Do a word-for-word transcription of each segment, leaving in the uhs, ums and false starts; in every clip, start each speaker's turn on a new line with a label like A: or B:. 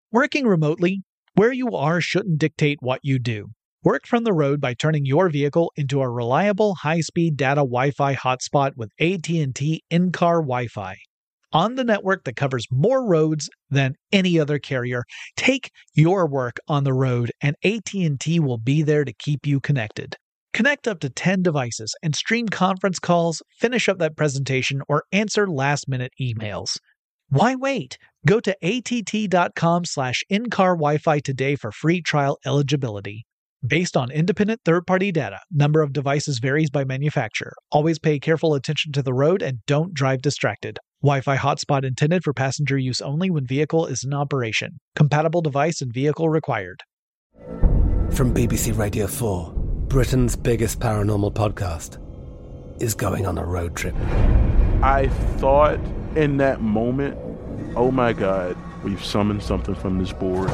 A: Working remotely, where you are shouldn't dictate what you do. Work from the road by turning your vehicle into a reliable high-speed data Wi-Fi hotspot with A T and T in-car Wi-Fi. On the network that covers more roads than any other carrier, take your work on the road and A T and T will be there to keep you connected. Connect up to ten devices and stream conference calls, finish up that presentation, or answer last-minute emails. Why wait? Go to att.com slash in-car Wi-Fi today for free trial eligibility. Based on independent third-party data, number of devices varies by manufacturer. Always pay careful attention to the road and don't drive distracted. Wi-Fi hotspot intended for passenger use only when vehicle is in operation. Compatible device and vehicle required.
B: From B B C Radio four, Britain's biggest paranormal podcast is going on a road trip.
C: I thought in that moment, oh my God, we've summoned something from this board.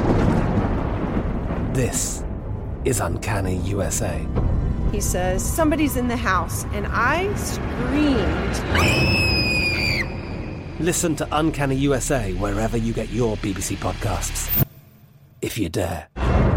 B: This is Uncanny U S A.
D: He says, somebody's in the house, and I screamed.
B: Listen to Uncanny U S A wherever you get your B B C podcasts, if you dare.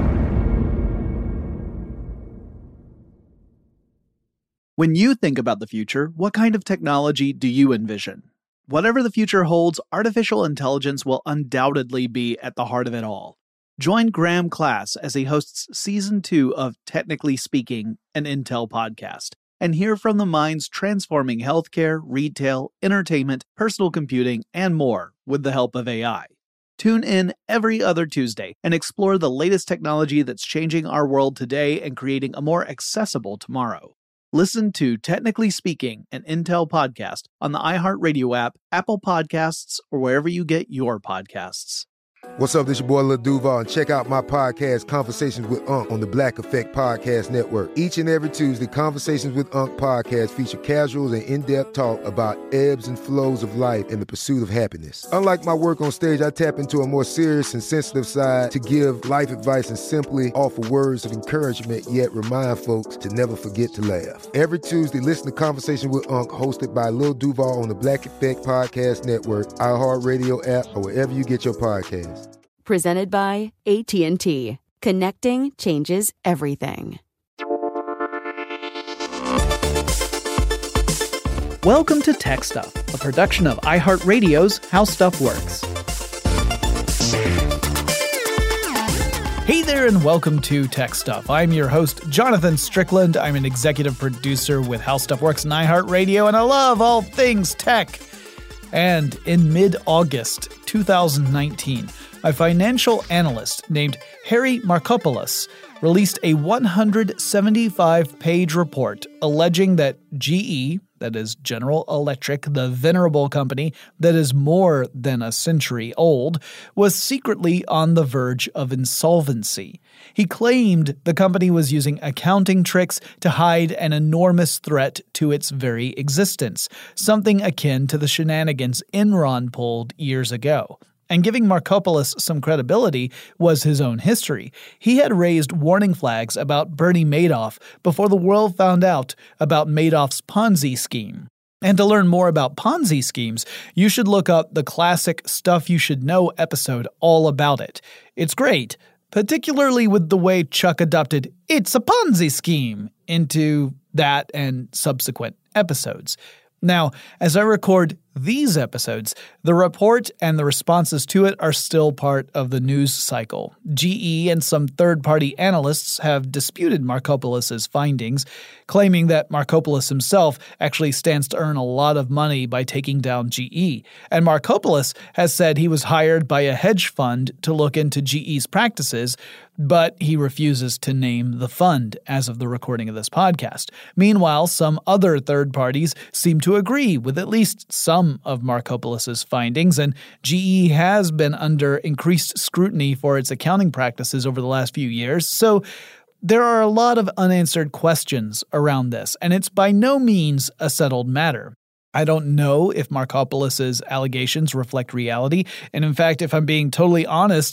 E: When you think about the future, what kind of technology do you envision? Whatever the future holds, artificial intelligence will undoubtedly be at the heart of it all. Join Graham Class as he hosts Season two of Technically Speaking, an Intel podcast, and hear from the minds transforming healthcare, retail, entertainment, personal computing, and more with the help of A I. Tune in every other Tuesday and explore the latest technology that's changing our world today and creating a more accessible tomorrow. Listen to Technically Speaking, an Intel podcast on the iHeartRadio app, Apple Podcasts, or wherever you get your podcasts.
F: What's up, this your boy Lil Duval, and check out my podcast, Conversations with Unc, on the Black Effect Podcast Network. Each and every Tuesday, Conversations with Unc podcast feature casuals and in-depth talk about ebbs and flows of life and the pursuit of happiness. Unlike my work on stage, I tap into a more serious and sensitive side to give life advice and simply offer words of encouragement, yet remind folks to never forget to laugh. Every Tuesday, listen to Conversation with Unc, hosted by Lil Duval on the Black Effect Podcast Network, iHeartRadio app, or wherever you get your podcasts.
G: Presented by A T and T. Connecting changes everything.
A: Welcome to Tech Stuff, a production of iHeartRadio's How Stuff Works. Hey there and welcome to Tech Stuff. I'm your host, Jonathan Strickland. I'm an executive producer with How Stuff Works and iHeartRadio, and I love all things tech. And in mid-August two thousand nineteen, a financial analyst named Harry Markopolos released a one hundred seventy-five page report alleging that G E, that is General Electric, the venerable company that is more than a century old, was secretly on the verge of insolvency. He claimed the company was using accounting tricks to hide an enormous threat to its very existence, something akin to the shenanigans Enron pulled years ago. And giving Markopolos some credibility was his own history. He had raised warning flags about Bernie Madoff before the world found out about Madoff's Ponzi scheme. And to learn more about Ponzi schemes, you should look up the classic Stuff You Should Know episode all about it. It's great, particularly with the way Chuck adopted "It's a Ponzi scheme" into that and subsequent episodes. Now, as I record these episodes, the report and the responses to it are still part of the news cycle. G E and some third-party analysts have disputed Markopolos' findings, claiming that Markopolos himself actually stands to earn a lot of money by taking down G E. And Markopolos has said he was hired by a hedge fund to look into G E's practices, but he refuses to name the fund as of the recording of this podcast. Meanwhile, some other third parties seem to agree with at least some of Markopolos' findings, and G E has been under increased scrutiny for its accounting practices over the last few years, so there are a lot of unanswered questions around this, and it's by no means a settled matter. I don't know if Markopolos' allegations reflect reality, and in fact, if I'm being totally honest,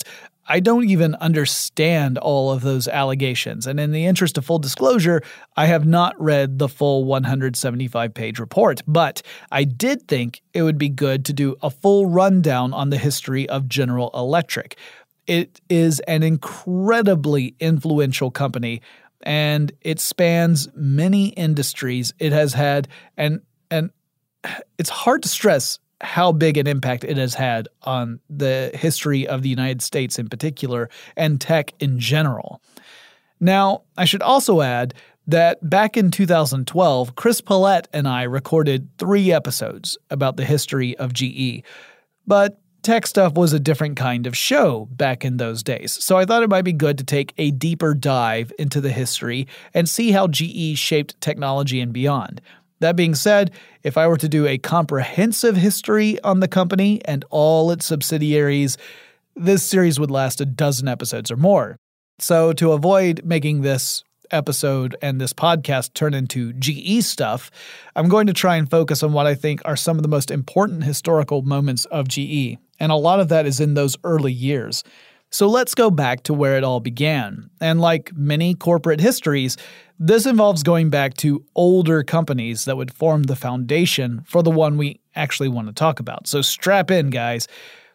A: I don't even understand all of those allegations. And in the interest of full disclosure, I have not read the full one hundred seventy-five page report, but I did think it would be good to do a full rundown on the history of General Electric. It is an incredibly influential company, and it spans many industries. It has had, and and it's hard to stress how big an impact it has had on the history of the United States in particular and tech in general. Now, I should also add that back in two thousand twelve, Chris Pollette and I recorded three episodes about the history of G E. But Tech Stuff was a different kind of show back in those days, so I thought it might be good to take a deeper dive into the history and see how G E shaped technology and beyond. That being said, if I were to do a comprehensive history on the company and all its subsidiaries, this series would last a dozen episodes or more. So to avoid making this episode and this podcast turn into G E stuff, I'm going to try and focus on what I think are some of the most important historical moments of G E, and a lot of that is in those early years. So let's go back to where it all began. And like many corporate histories, this involves going back to older companies that would form the foundation for the one we actually want to talk about. So strap in, guys.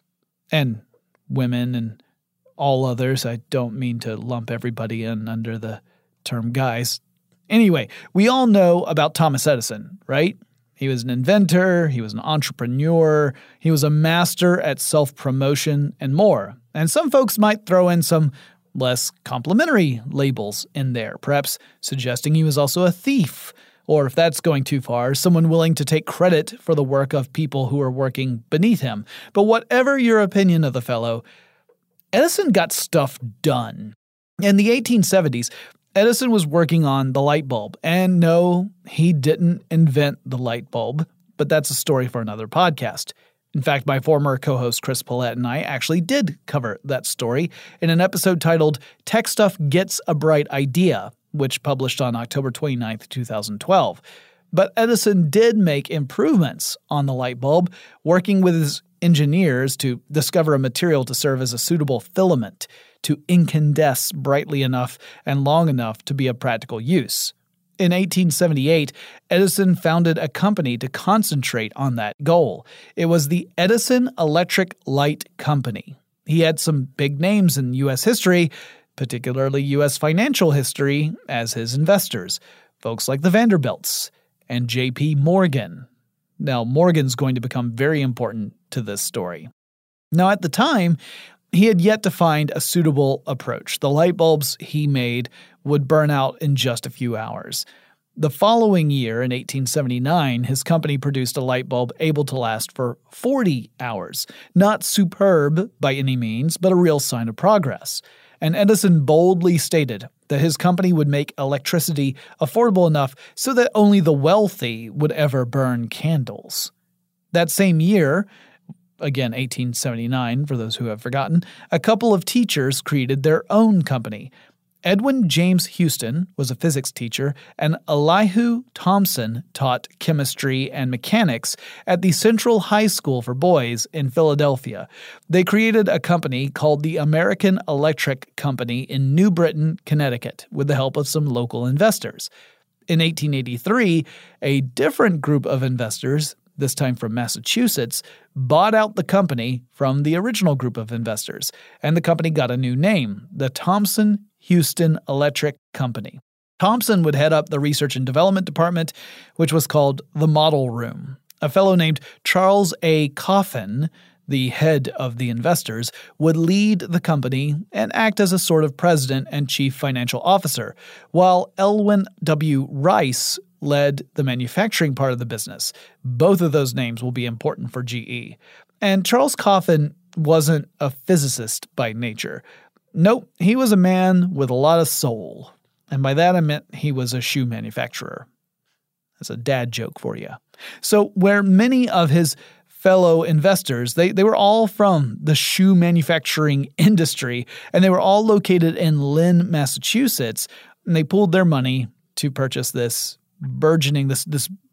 A: And women and all others. I don't mean to lump everybody in under the term guys. Anyway, we all know about Thomas Edison, right? He was an inventor, he was an entrepreneur, he was a master at self-promotion and more. And some folks might throw in some less complimentary labels in there, perhaps suggesting he was also a thief, or if that's going too far, someone willing to take credit for the work of people who are working beneath him. But whatever your opinion of the fellow, Edison got stuff done. In the eighteen seventies, Edison was working on the light bulb, and no, he didn't invent the light bulb, but that's a story for another podcast. In fact, my former co-host Chris Pollette and I actually did cover that story in an episode titled Tech Stuff Gets a Bright Idea, which published on October twenty-ninth, twenty twelve. But Edison did make improvements on the light bulb, working with his engineers to discover a material to serve as a suitable filament to incandesce brightly enough and long enough to be of practical use. In eighteen seventy-eight, Edison founded a company to concentrate on that goal. It was the Edison Electric Light Company. He had some big names in U S history, particularly U S financial history, as his investors, folks like the Vanderbilts and J P Morgan. Now, Morgan's going to become very important to this story. Now, at the time, he had yet to find a suitable approach. The light bulbs he made would burn out in just a few hours. The following year, in eighteen seventy-nine, his company produced a light bulb able to last for forty hours. Not superb by any means, but a real sign of progress. And Edison boldly stated that his company would make electricity affordable enough so that only the wealthy would ever burn candles. That same year, again eighteen seventy-nine for those who have forgotten, a couple of teachers created their own company. Edwin James Houston was a physics teacher, and Elihu Thomson taught chemistry and mechanics at the Central High School for Boys in Philadelphia. They created a company called the American Electric Company in New Britain, Connecticut, with the help of some local investors. In eighteen eighty-three, a different group of investors, this time from Massachusetts, bought out the company from the original group of investors, and the company got a new name, the Thomson Houston Electric Company. Thomson would head up the research and development department, which was called the Model Room. A fellow named Charles A. Coffin, the head of the investors, would lead the company and act as a sort of president and chief financial officer, while Elwyn W. Rice led the manufacturing part of the business. Both of those names will be important for G E. And Charles Coffin wasn't a physicist by nature. Nope, he was a man with a lot of soul. And by that I meant he was a shoe manufacturer. That's a dad joke for you. So where many of his fellow investors, they, they were all from the shoe manufacturing industry, and they were all located in Lynn, Massachusetts, and they pooled their money to purchase this burgeoning, this this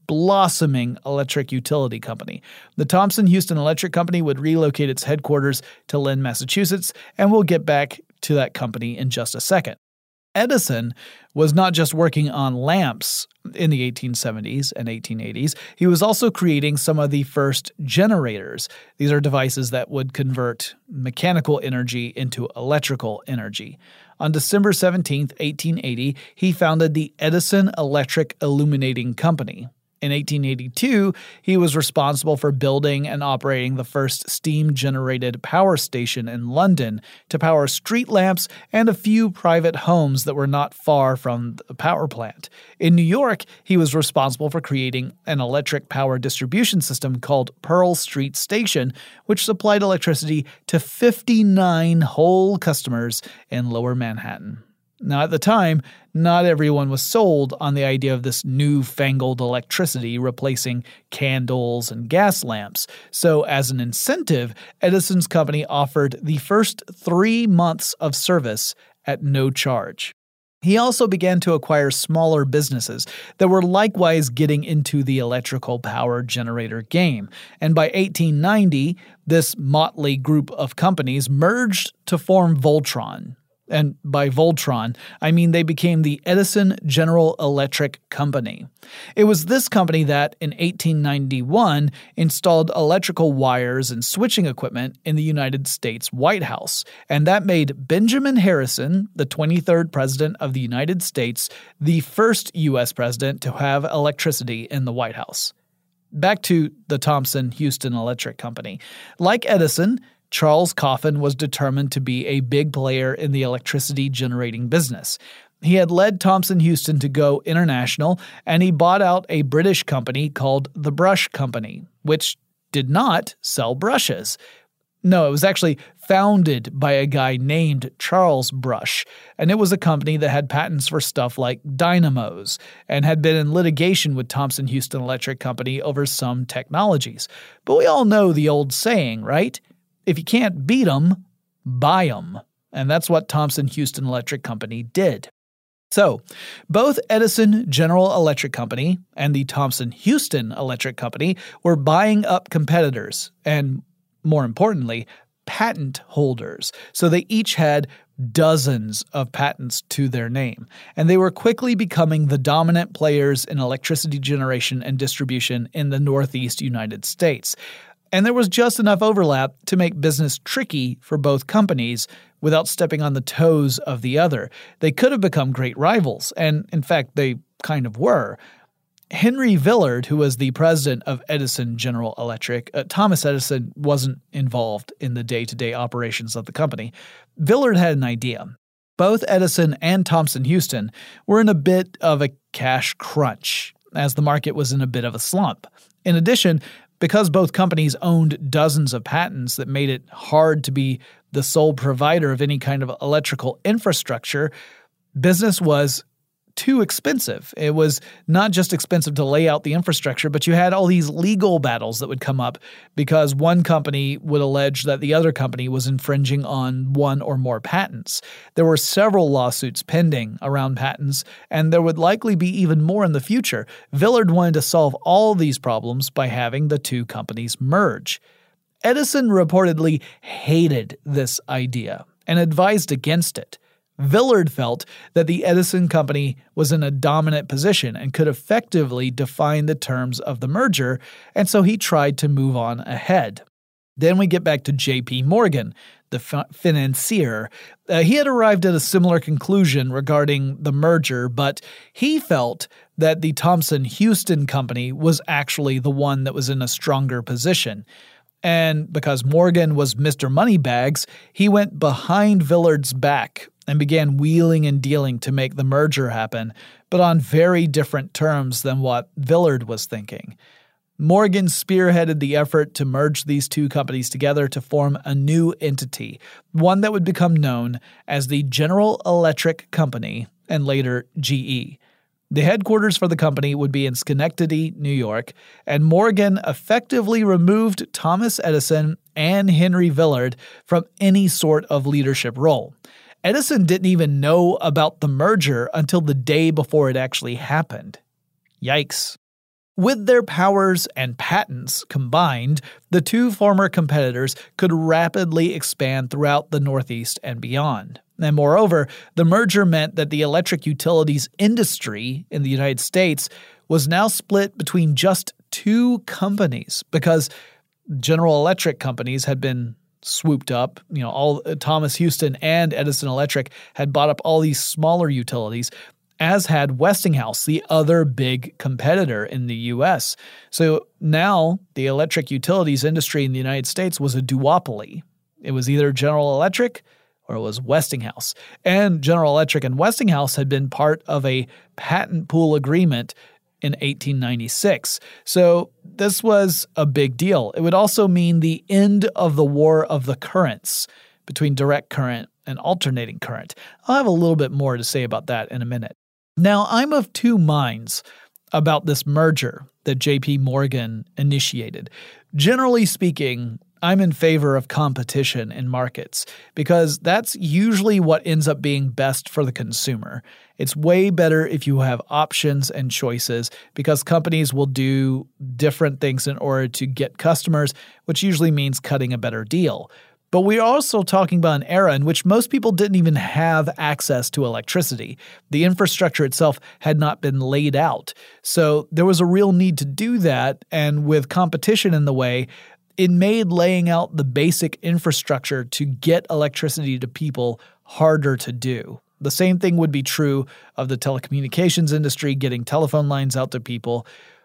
A: blossoming electric utility company. The Thomson-Houston Electric Company would relocate its headquarters to Lynn, Massachusetts, and we'll get back to that company in just a second. Edison was not just working on lamps in the eighteen seventies and eighteen eighties. He was also creating some of the first generators. These are devices that would convert mechanical energy into electrical energy. On December seventeenth, eighteen eighty, he founded the Edison Electric Illuminating Company. In eighteen eighty-two, he was responsible for building and operating the first steam-generated power station in London to power street lamps and a few private homes that were not far from the power plant. In New York, he was responsible for creating an electric power distribution system called Pearl Street Station, which supplied electricity to fifty-nine whole customers in Lower Manhattan. Now, at the time, not everyone was sold on the idea of this newfangled electricity replacing candles and gas lamps. So, as an incentive, Edison's company offered the first three months of service at no charge. He also began to acquire smaller businesses that were likewise getting into the electrical power generator game. And by eighteen ninety, this motley group of companies merged to form Voltron. And by Voltron, I mean they became the Edison General Electric Company. It was this company that, in eighteen ninety-one, installed electrical wires and switching equipment in the United States White House. And that made Benjamin Harrison, the twenty-third President of the United States, the first U S president to have electricity in the White House. Back to the Thomson-Houston Electric Company. Like Edison, Charles Coffin was determined to be a big player in the electricity generating business. He had led Thomson-Houston to go international, and he bought out a British company called the Brush Company, which did not sell brushes. No, it was actually founded by a guy named Charles Brush, and it was a company that had patents for stuff like dynamos and had been in litigation with Thomson-Houston Electric Company over some technologies. But we all know the old saying, right? If you can't beat them, buy them. And that's what Thomson-Houston Electric Company did. So, both Edison General Electric Company and the Thomson-Houston Electric Company were buying up competitors and, more importantly, patent holders. So they each had dozens of patents to their name, and they were quickly becoming the dominant players in electricity generation and distribution in the Northeast United States. And there was just enough overlap to make business tricky for both companies without stepping on the toes of the other. They could have become great rivals, and in fact, they kind of were. Henry Villard, who was the president of Edison General Electric, uh, Thomas Edison wasn't involved in the day-to-day operations of the company. Villard had an idea. Both Edison and Thomson-Houston were in a bit of a cash crunch, as the market was in a bit of a slump. In addition, because both companies owned dozens of patents that made it hard to be the sole provider of any kind of electrical infrastructure, business was too expensive. It was not just expensive to lay out the infrastructure, but you had all these legal battles that would come up because one company would allege that the other company was infringing on one or more patents. There were several lawsuits pending around patents, and there would likely be even more in the future. Villard wanted to solve all these problems by having the two companies merge. Edison reportedly hated this idea and advised against it. Villard felt that the Edison Company was in a dominant position and could effectively define the terms of the merger, and so he tried to move on ahead. Then we get back to J P Morgan, the f- financier. Uh, he had arrived at a similar conclusion regarding the merger, but he felt that the Thomson-Houston Company was actually the one that was in a stronger position. And because Morgan was Mister Moneybags, he went behind Villard's back and began wheeling and dealing to make the merger happen, but on very different terms than what Villard was thinking. Morgan spearheaded the effort to merge these two companies together to form a new entity, one that would become known as the General Electric Company and later G E. The headquarters for the company would be in Schenectady, New York, and Morgan effectively removed Thomas Edison and Henry Villard from any sort of leadership role. Edison didn't even know about the merger until the day before it actually happened. Yikes. With their powers and patents combined, the two former competitors could rapidly expand throughout the Northeast and beyond. And moreover, the merger meant that the electric utilities industry in the United States was now split between just two companies because General Electric companies had been swooped up. You know, all Thomas Houston and Edison Electric had bought up all these smaller utilities, as had Westinghouse, the other big competitor in the U S. So now the electric utilities industry in the United States was a duopoly. It was either General Electric or it was Westinghouse. And General Electric and Westinghouse had been part of a patent pool agreement in eighteen ninety-six. So this was a big deal. It would also mean the end of the war of the currents between direct current and alternating current. I'll have a little bit more to say about that in a minute. Now, I'm of two minds about this merger that J P Morgan initiated. Generally speaking, I'm in favor of competition in markets because that's usually what ends up being best for the consumer. It's way better if you have options and choices because companies will do different things in order to get customers, which usually means cutting a better deal. But we're also talking about an era in which most people didn't even have access to electricity. The infrastructure itself had not been laid out. So there was a real need to do that, and with competition in the way, it made laying out the basic infrastructure to get electricity to people harder to do. The same thing would be true of the telecommunications industry, getting telephone lines out to people.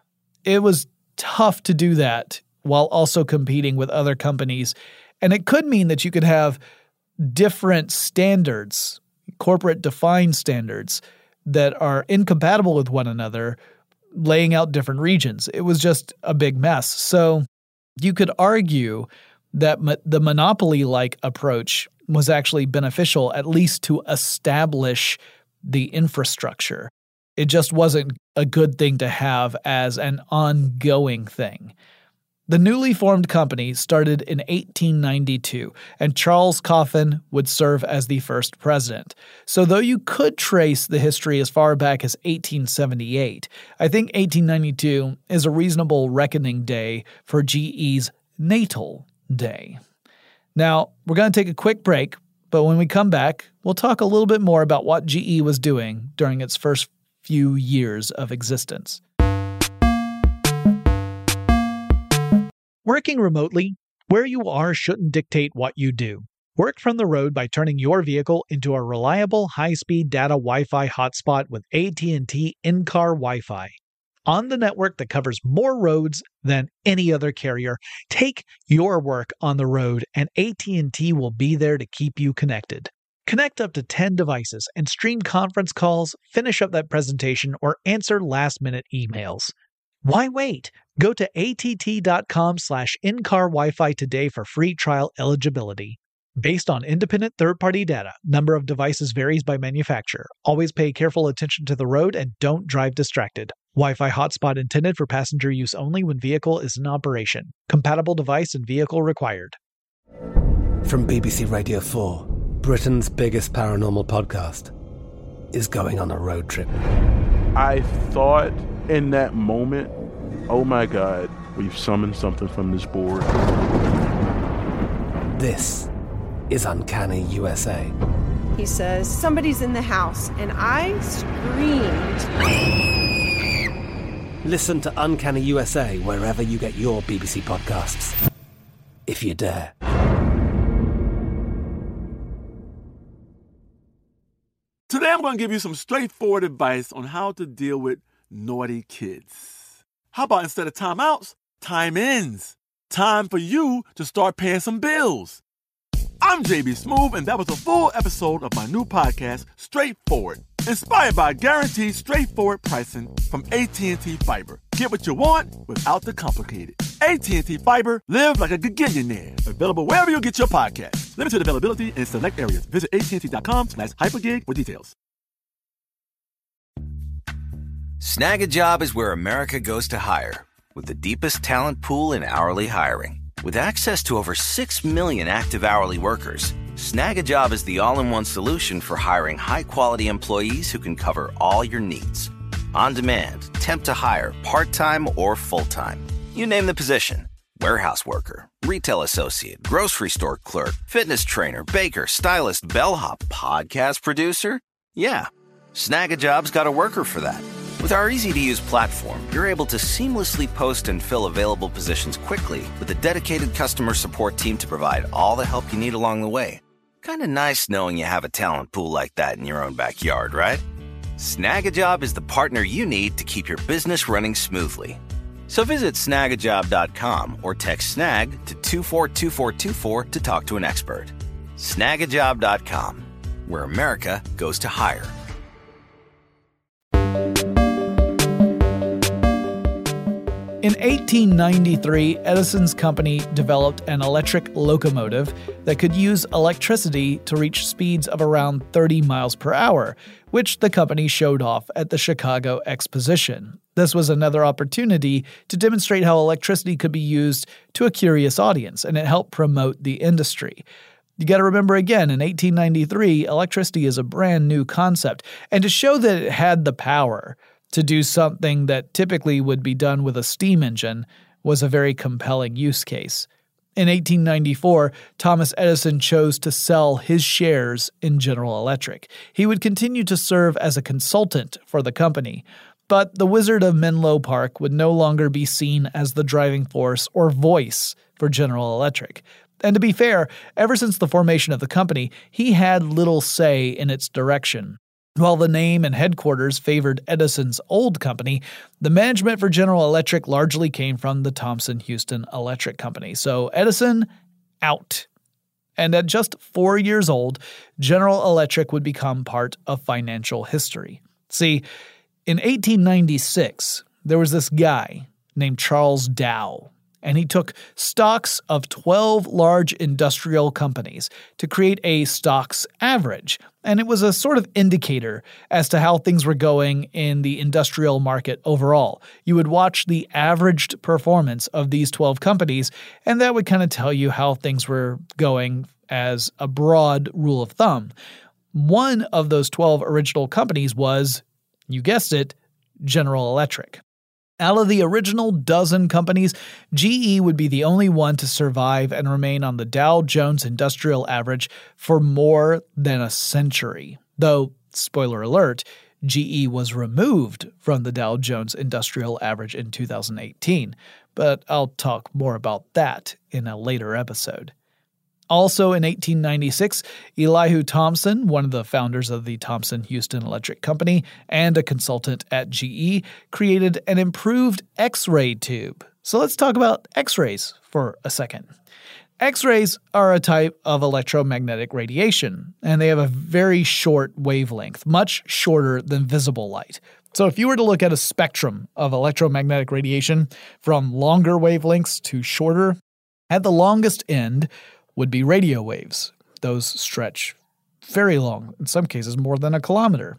A: It was tough to do that while also competing with other companies. And it could mean that you could have different standards, corporate defined standards that are incompatible with one another, laying out different regions. It was just a big mess. So you could argue that mo- the monopoly-like approach was actually beneficial, at least to establish the infrastructure. It just wasn't a good thing to have as an ongoing thing. The newly formed company started in eighteen ninety-two, and Charles Coffin would serve as the first president. So though you could trace the history as far back as eighteen seventy-eight, I think eighteen ninety-two is a reasonable reckoning day for G E's natal day. Now, we're going to take a quick break, but when we come back, we'll talk a little bit more about what G E was doing during its first few years of existence. Working remotely, where you are shouldn't dictate what you do. Work from the road by turning your vehicle into a reliable high-speed data Wi-Fi hotspot with A T and T in-car Wi-Fi. On the network that covers more roads than any other carrier, take your work on the road and A T and T will be there to keep you connected. Connect up to ten devices and stream conference calls, finish up that presentation, or answer last-minute emails. Why wait? Go to att.com slash in-car Wi-Fi today for free trial eligibility. Based on independent third-party data, number of devices varies by manufacturer. Always pay careful attention to the road and don't drive distracted. Wi-Fi hotspot intended for passenger use only when vehicle is in operation. Compatible device and vehicle required.
B: From B B C Radio four, Britain's biggest paranormal podcast is going on a road trip.
C: I thought in that moment, oh my God, we've summoned something from this board.
B: This is Uncanny U S A.
D: He says, somebody's in the house, and I screamed.
B: Listen to Uncanny U S A wherever you get your B B C podcasts, if you dare.
H: Today I'm going to give you some straightforward advice on how to deal with naughty kids. How about instead of timeouts, time-ins? Time for you to start paying some bills. I'm J B Smoove, and that was a full episode of my new podcast, Straightforward, inspired by guaranteed straightforward pricing from A T and T Fiber. Get what you want without the complicated. A T and T Fiber, live like a gigillionaire. Available wherever you get your podcasts. Limited availability in select areas. Visit att.com slash hypergig for details.
I: Snag a Job is where America goes to hire, with the deepest talent pool in hourly hiring. With access to over six million active hourly workers, Snag a Job is the all-in-one solution for hiring high-quality employees who can cover all your needs. On demand, temp to hire, part-time or full-time. You name the position. Warehouse worker, retail associate, grocery store clerk, fitness trainer, baker, stylist, bellhop, podcast producer. Yeah, Snag a Job's got a worker for that. With our easy-to-use platform, you're able to seamlessly post and fill available positions quickly with a dedicated customer support team to provide all the help you need along the way. Kind of nice knowing you have a talent pool like that in your own backyard, right? Snag a Job is the partner you need to keep your business running smoothly. So visit snag a job dot com or text SNAG to two four two four two four to talk to an expert. snag a job dot com, where America goes to hire.
A: In eighteen ninety-three, Edison's company developed an electric locomotive that could use electricity to reach speeds of around thirty miles per hour, which the company showed off at the Chicago Exposition. This was another opportunity to demonstrate how electricity could be used to a curious audience, and it helped promote the industry. You got to remember again, in eighteen ninety-three, electricity is a brand new concept, and to show that it had the power to do something that typically would be done with a steam engine was a very compelling use case. In eighteen ninety-four, Thomas Edison chose to sell his shares in General Electric. He would continue to serve as a consultant for the company, but the Wizard of Menlo Park would no longer be seen as the driving force or voice for General Electric. And to be fair, ever since the formation of the company, he had little say in its direction. While the name and headquarters favored Edison's old company, the management for General Electric largely came from the Thomson-Houston Electric Company. So Edison, out. And at just four years old, General Electric would become part of financial history. See, in eighteen ninety-six, there was this guy named Charles Dow, and he took stocks of twelve large industrial companies to create a stocks average. And it was a sort of indicator as to how things were going in the industrial market overall. You would watch the averaged performance of these twelve companies, and that would kind of tell you how things were going as a broad rule of thumb. One of those twelve original companies was, you guessed it, General Electric. Out of the original dozen companies, G E would be the only one to survive and remain on the Dow Jones Industrial Average for more than a century. Though, spoiler alert, G E was removed from the Dow Jones Industrial Average in two thousand eighteen, but I'll talk more about that in a later episode. Also in eighteen ninety-six, Elihu Thomson, one of the founders of the Thomson-Houston Electric Company and a consultant at G E, created an improved X-ray tube. So let's talk about X-rays for a second. X-rays are a type of electromagnetic radiation, and they have a very short wavelength, much shorter than visible light. So if you were to look at a spectrum of electromagnetic radiation from longer wavelengths to shorter, at the longest end would be radio waves. Those stretch very long, in some cases more than a kilometer.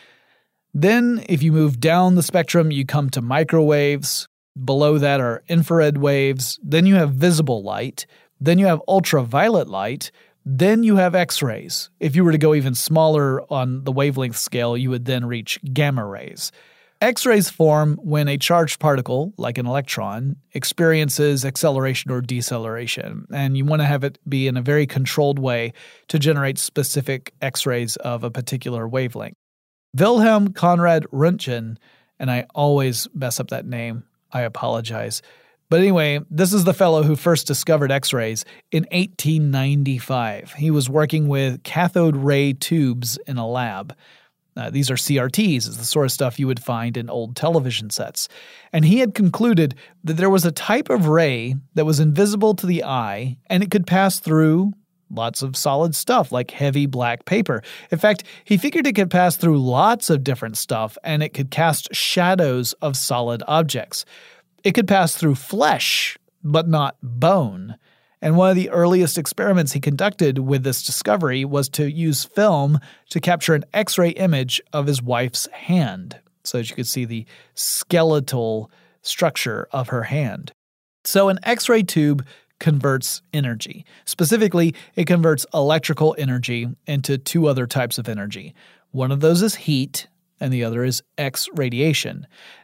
A: Then, if you move down the spectrum, you come to microwaves. Below that are infrared waves. Then you have visible light. Then you have ultraviolet light. Then you have X-rays. If you were to go even smaller on the wavelength scale, you would then reach gamma rays. X-rays form when a charged particle, like an electron, experiences acceleration or deceleration, and you want to have it be in a very controlled way to generate specific X-rays of a particular wavelength. Wilhelm Conrad Röntgen, and I always mess up that name, I apologize. But anyway, this is the fellow who first discovered X-rays in eighteen ninety-five. He was working with cathode ray tubes in a lab. Uh, these are C R Ts, is the sort of stuff you would find in old television sets. And he had concluded that there was a type of ray that was invisible to the eye, and it could pass through lots of solid stuff like heavy black paper. In fact, he figured it could pass through lots of different stuff, and it could cast shadows of solid objects. It could pass through flesh, but not bone. And one of the earliest experiments he conducted with this discovery was to use film to capture an X-ray image of his wife's hand, so that you could see the skeletal structure of her hand. So an X-ray tube converts energy. Specifically, it converts electrical energy into two other types of energy. One of those is heat, and the other is X radiation.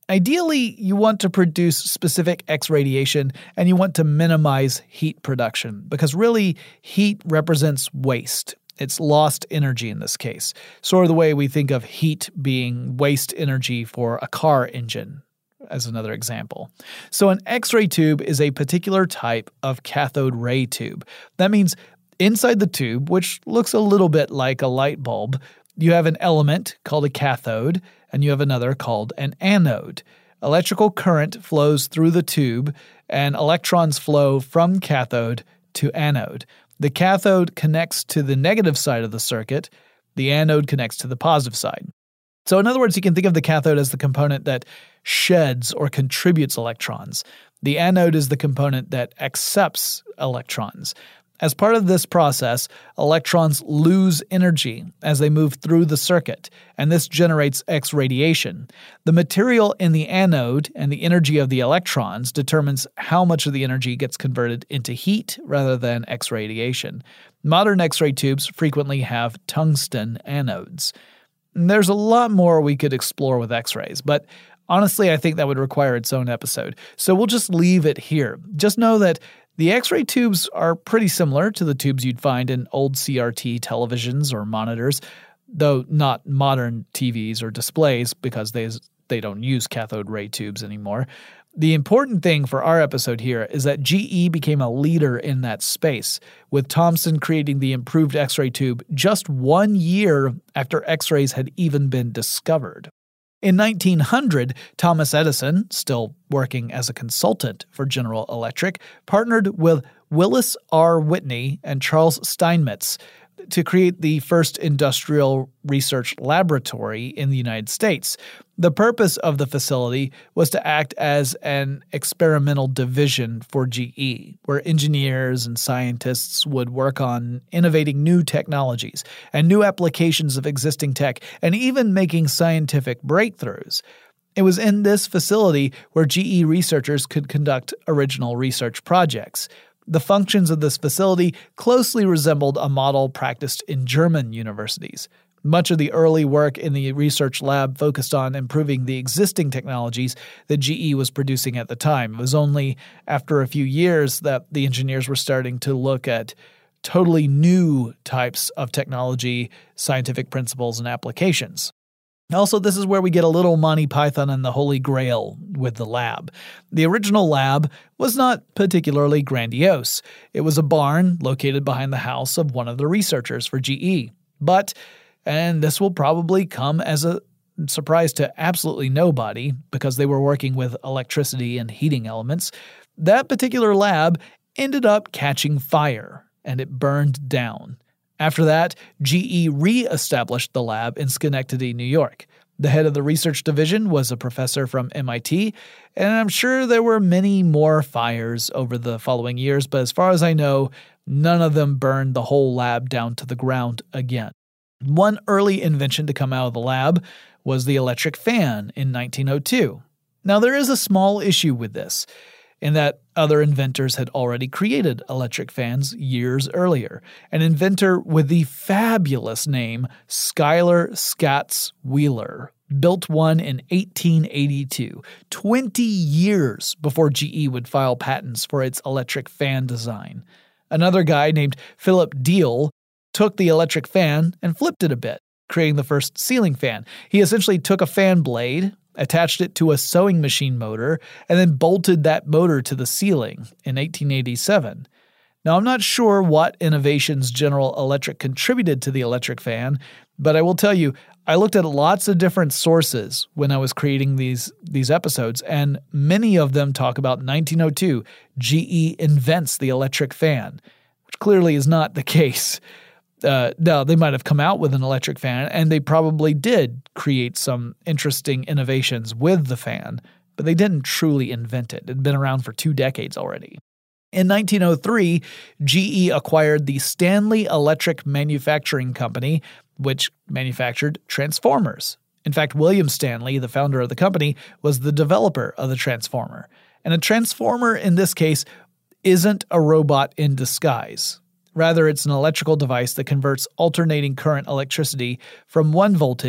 A: Ideally, you want to produce specific X radiation and you want to minimize heat production because really heat represents waste. It's lost energy in this case, sort of the way we think of heat being waste energy for a car engine, as another example. So an X-ray tube is a particular type of cathode ray tube. That means inside the tube, which looks a little bit like a light bulb, you have an element called a cathode, and you have another called an anode. Electrical current flows through the tube, and electrons flow from cathode to anode. The cathode connects to the negative side of the circuit. The anode connects to the positive side. So in other words, you can think of the cathode as the component that sheds or contributes electrons. The anode is the component that accepts electrons. As part of this process, electrons lose energy as they move through the circuit, and this generates X radiation. The material in the anode and the energy of the electrons determines how much of the energy gets converted into heat rather than X radiation. Modern X-ray tubes frequently have tungsten anodes. There's a lot more we could explore with X-rays, but honestly, I think that would require its own episode. So we'll just leave it here. Just know that the X-ray tubes are pretty similar to the tubes you'd find in old C R T televisions or monitors, though not modern T Vs or displays because they, they don't use cathode ray tubes anymore. The important thing for our episode here is that G E became a leader in that space, with Thomson creating the improved X-ray tube just one year after X-rays had even been discovered. In nineteen hundred, Thomas Edison, still working as a consultant for General Electric, partnered with Willis R. Whitney and Charles Steinmetz to create the first industrial research laboratory in the United States. The purpose of the facility was to act as an experimental division for G E, where engineers and scientists would work on innovating new technologies and new applications of existing tech, and even making scientific breakthroughs. It was in this facility where G E researchers could conduct original research projects. The functions of this facility closely resembled a model practiced in German universities. Much of the early work in the research lab focused on improving the existing technologies that G E was producing at the time. It was only after a few years that the engineers were starting to look at totally new types of technology, scientific principles, and applications. Also, this is where we get a little Monty Python and the Holy Grail with the lab. The original lab was not particularly grandiose. It was a barn located behind the house of one of the researchers for G E. But, and this will probably come as a surprise to absolutely nobody because they were working with electricity and heating elements, that particular lab ended up catching fire and it burned down. After that, G E re-established the lab in Schenectady, New York. The head of the research division was a professor from M I T, and I'm sure there were many more fires over the following years, but as far as I know, none of them burned the whole lab down to the ground again. One early invention to come out of the lab was the electric fan in nineteen oh two. Now, there is a small issue with this, in that other inventors had already created electric fans years earlier. An inventor with the fabulous name Schuyler Scatts Wheeler built one in eighteen eighty-two, twenty years before G E would file patents for its electric fan design. Another guy named Philip Deal took the electric fan and flipped it a bit, creating the first ceiling fan. He essentially took a fan blade, attached it to a sewing machine motor, and then bolted that motor to the ceiling in eighteen eighty-seven. Now, I'm not sure what innovations General Electric contributed to the electric fan, but I will tell you, I looked at lots of different sources when I was creating these, these episodes, and many of them talk about nineteen oh two, G E invents the electric fan, which clearly is not the case. Uh, now, they might have come out with an electric fan, and they probably did create some interesting innovations with the fan, but they didn't truly invent it. It had been around for two decades already. In nineteen oh three, G E acquired the Stanley Electric Manufacturing Company, which manufactured transformers. In fact, William Stanley, the founder of the company, was the developer of the transformer. And a transformer, in this case, isn't a robot in disguise. Rather, it's an electrical device that converts alternating current electricity from one voltage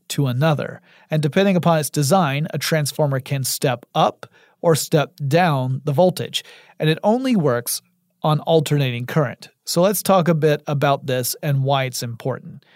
A: to another. And depending upon its design, a transformer can step up or step down the voltage. And it only works on alternating current. So let's talk a bit about this and why it's important.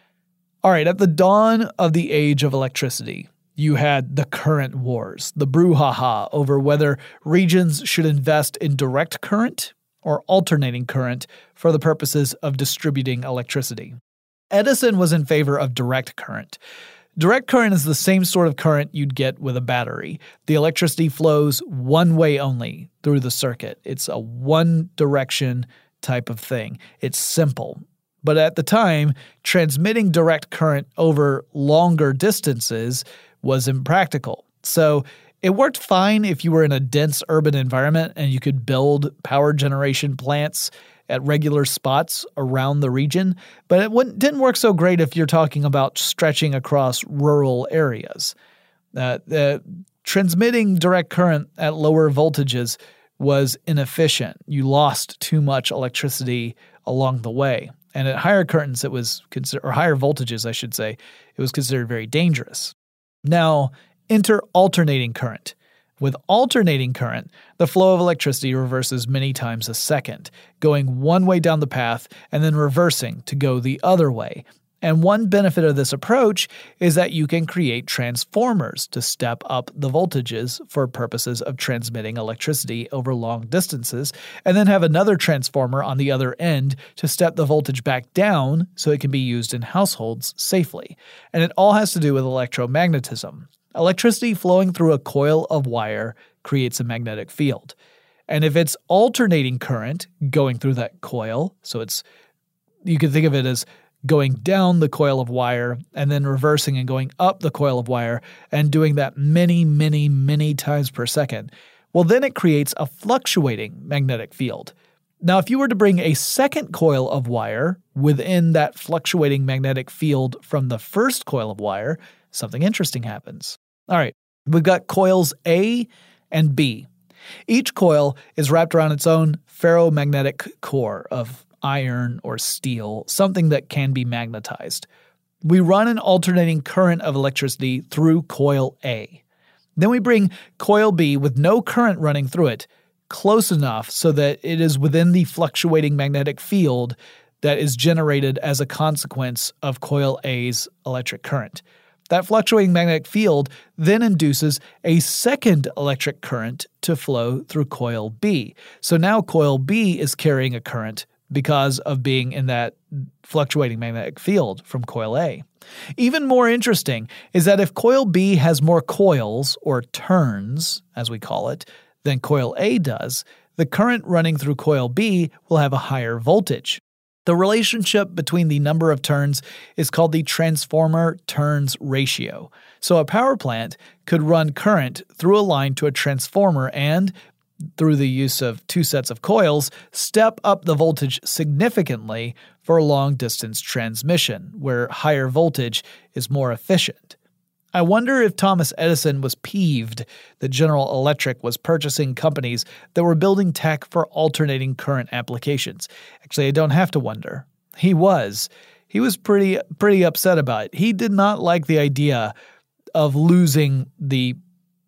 A: All right, at the dawn of the age of electricity, you had the current wars, the brouhaha over whether regions should invest in direct current or alternating current for the purposes of distributing electricity. Edison was in favor of direct current. Direct current is the same sort of current you'd get with a battery. The electricity flows one way only through the circuit. It's a one-direction type of thing. It's simple. But at the time, transmitting direct current over longer distances was impractical. So it worked fine if you were in a dense urban environment and you could build power generation plants at regular spots around the region, but it wouldn't, didn't work so great if you're talking about stretching across rural areas. Uh, the, transmitting direct current at lower voltages was inefficient. You lost too much electricity along the way. And at higher currents, it was consider- or higher voltages, I should say, it was considered very dangerous. Now, enter alternating current. With alternating current, the flow of electricity reverses many times a second, going one way down the path and then reversing to go the other way. And one benefit of this approach is that you can create transformers to step up the voltages for purposes of transmitting electricity over long distances, and then have another transformer on the other end to step the voltage back down so it can be used in households safely. And it all has to do with electromagnetism. Electricity flowing through a coil of wire creates a magnetic field. And if it's alternating current going through that coil, so it's you can think of it as going down the coil of wire and then reversing and going up the coil of wire and doing that many, many, many times per second, well, then it creates a fluctuating magnetic field. Now, if you were to bring a second coil of wire within that fluctuating magnetic field from the first coil of wire, something interesting happens. All right, we've got coils A and B. Each coil is wrapped around its own ferromagnetic core of iron or steel, something that can be magnetized. We run an alternating current of electricity through coil A. Then we bring coil B with no current running through it close enough so that it is within the fluctuating magnetic field that is generated as a consequence of coil A's electric current. That fluctuating magnetic field then induces a second electric current to flow through coil B. So now coil B is carrying a current because of being in that fluctuating magnetic field from coil A. Even more interesting is that if coil B has more coils, or turns, as we call it, than coil A does, the current running through coil B will have a higher voltage. The relationship between the number of turns is called the transformer turns ratio. So a power plant could run current through a line to a transformer and, through the use of two sets of coils, step up the voltage significantly for long-distance transmission, where higher voltage is more efficient. I wonder if Thomas Edison was peeved that General Electric was purchasing companies that were building tech for alternating current applications. Actually, I don't have to wonder. He was. He was pretty pretty upset about it. He did not like the idea of losing the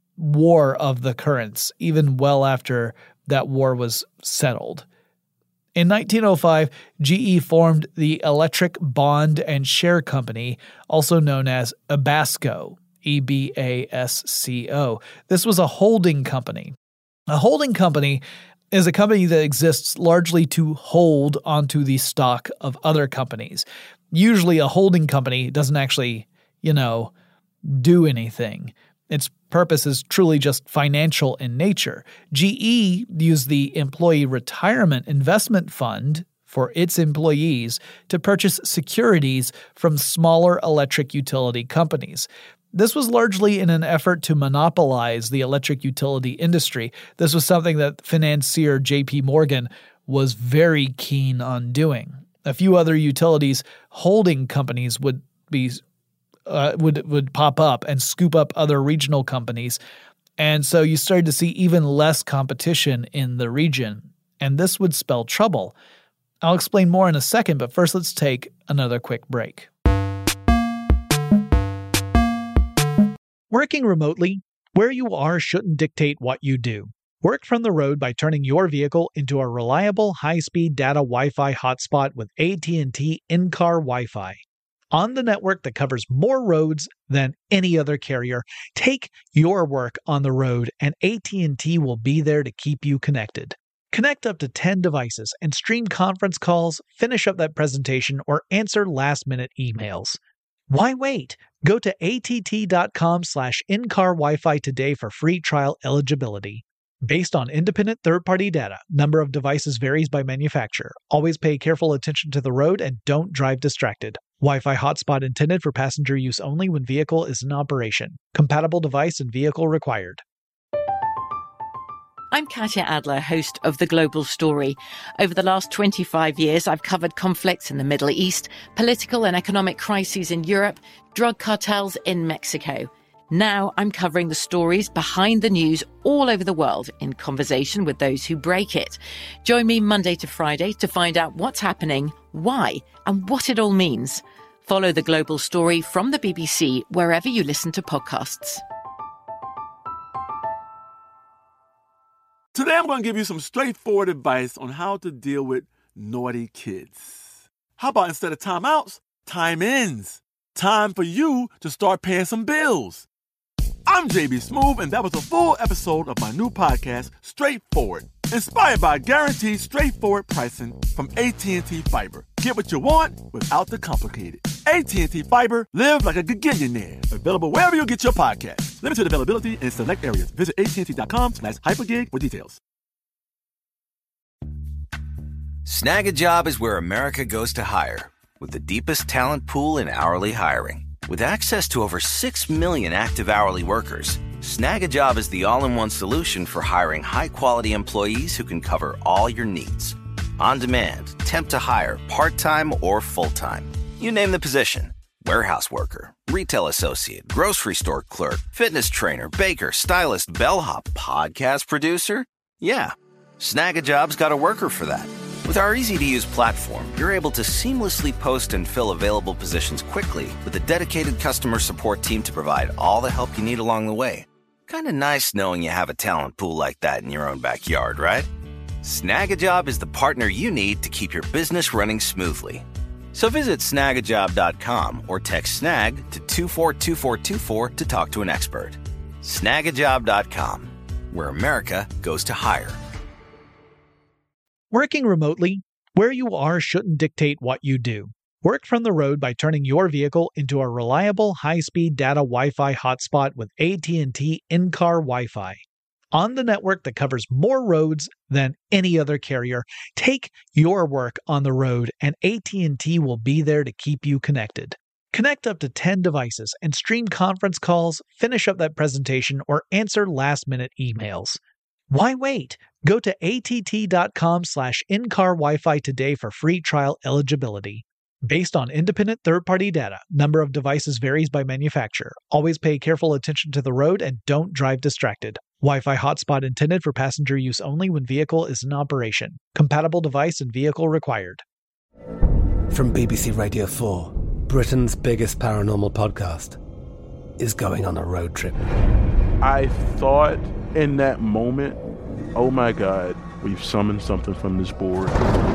A: war of the currents, even well after that war was settled. In nineteen oh five, G E formed the Electric Bond and Share Company, also known as Ebasco, E B A S C O. This was a holding company. A holding company is a company that exists largely to hold onto the stock of other companies. Usually a holding company doesn't actually, you know, do anything. Its purpose is truly just financial in nature. G E used the Employee Retirement Investment Fund for its employees to purchase securities from smaller electric utility companies. This was largely in an effort to monopolize the electric utility industry. This was something that financier J P Morgan was very keen on doing. A few other utilities holding companies would be Uh, would would pop up and scoop up other regional companies. And so you started to see even less competition in the region. And this would spell trouble. I'll explain more in a second, but first let's take another quick break. Working remotely, where you are shouldn't dictate what you do. Work from the road by turning your vehicle into a reliable high-speed data Wi-Fi hotspot with A T and T in-car Wi-Fi. On the network that covers more roads than any other carrier, take your work on the road and A T and T will be there to keep you connected. Connect up to ten devices and stream conference calls, finish up that presentation, or answer last-minute emails. Why wait? Go to att.com slash in-car Wi-Fi today for free trial eligibility. Based on independent third-party data, number of devices varies by manufacturer. Always pay careful attention to the road and don't drive distracted. Wi-Fi hotspot intended for passenger use only when vehicle is in operation. Compatible device and vehicle required.
J: I'm Katya Adler, host of The Global Story. Over the last twenty-five years, I've covered conflicts in the Middle East, political and economic crises in Europe, drug cartels in Mexico. Now I'm covering the stories behind the news all over the world in conversation with those who break it. Join me Monday to Friday to find out what's happening, why, and what it all means. Follow The Global Story from the B B C wherever you listen to podcasts.
H: Today I'm going to give you some straightforward advice on how to deal with naughty kids. How about instead of timeouts, time-ins? Time for you to start paying some bills. I'm J B Smoove, and that was a full episode of my new podcast, Straightforward, inspired by guaranteed straightforward pricing from A T and T Fiber. Get what you want without the complicated. A T and T Fiber, live like a gigillionaire. Available wherever you get your podcast. Limited availability in select areas. Visit att.com slash hypergig for details.
I: Snag a Job is where America goes to hire, with the deepest talent pool in hourly hiring. With access to over six million active hourly workers, Snag a Job is the all-in-one solution for hiring high-quality employees who can cover all your needs. On demand, temp to hire, part-time or full-time. You name the position. Warehouse worker, retail associate, grocery store clerk, fitness trainer, baker, stylist, bellhop, podcast producer. Yeah, Snag a Job's got a worker for that. With our easy-to-use platform, you're able to seamlessly post and fill available positions quickly with a dedicated customer support team to provide all the help you need along the way. Kind of nice knowing you have a talent pool like that in your own backyard, right? Snag a Job is the partner you need to keep your business running smoothly. So visit snag a job dot com or text SNAG to two four two four two four to talk to an expert. snag a job dot com, where America goes to hire.
A: Working remotely, where you are shouldn't dictate what you do. Work from the road by turning your vehicle into a reliable high-speed data Wi-Fi hotspot with A T and T in-car Wi-Fi. On the network that covers more roads than any other carrier, take your work on the road and A T and T will be there to keep you connected. Connect up to ten devices and stream conference calls, finish up that presentation, or answer last-minute emails. Why wait? Go to att.com slash in-car Wi-Fi today for free trial eligibility. Based on independent third-party data, number of devices varies by manufacturer. Always pay careful attention to the road and don't drive distracted. Wi-Fi hotspot intended for passenger use only when vehicle is in operation. Compatible device and vehicle required.
B: From B B C Radio four, Britain's biggest paranormal podcast is going on a road trip.
C: I thought in that moment, oh my God, we've summoned something from this board.